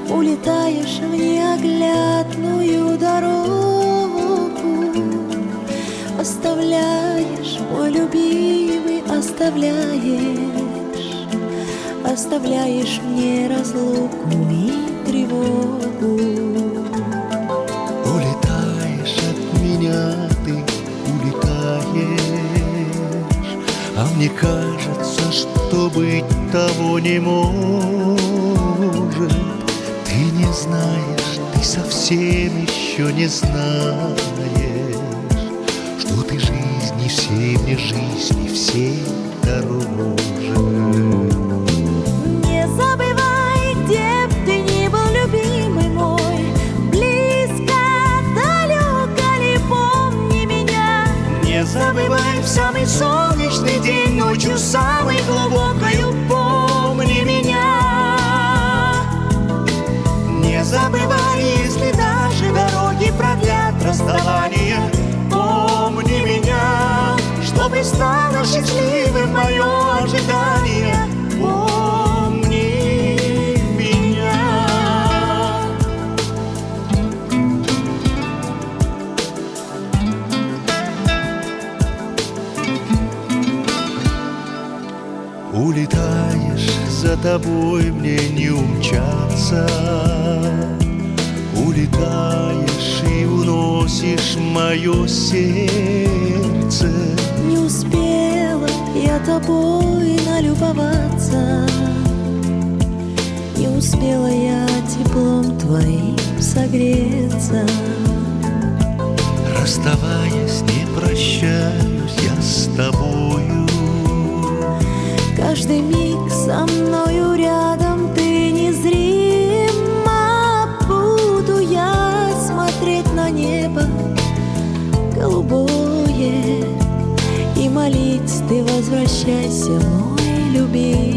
улетаешь в неоглядную дорогу. Оставляешь, мой любимый, оставляешь мне разлуку и тревогу. Улетаешь от меня, ты улетаешь, а мне кажется, что быть того не может. Ты не знаешь, ты совсем еще не знаешь, что ты жизни всей мне жизни всей дороже. Не забывай, где б ты ни был, любимый мой, близко, далеко ли, помни меня. Не забывай в самый солнечный день, ночью самой глубокою, помни меня. Не забывай, если даже дороги продлят расставание, помни меня, чтобы стало счастливым мое ожидание. Помни меня. Улетаешь, за тобой мне не умчаться. Улетаешь и уносишь мое сердце. Не успела я тобой налюбоваться, не успела я теплом твоим согреться. Расставаясь, не прощаюсь я с тобою. Каждый миг со мною рядом ты незримо. Буду я смотреть на небо голубое и молить: ты возвращайся, мой любимый.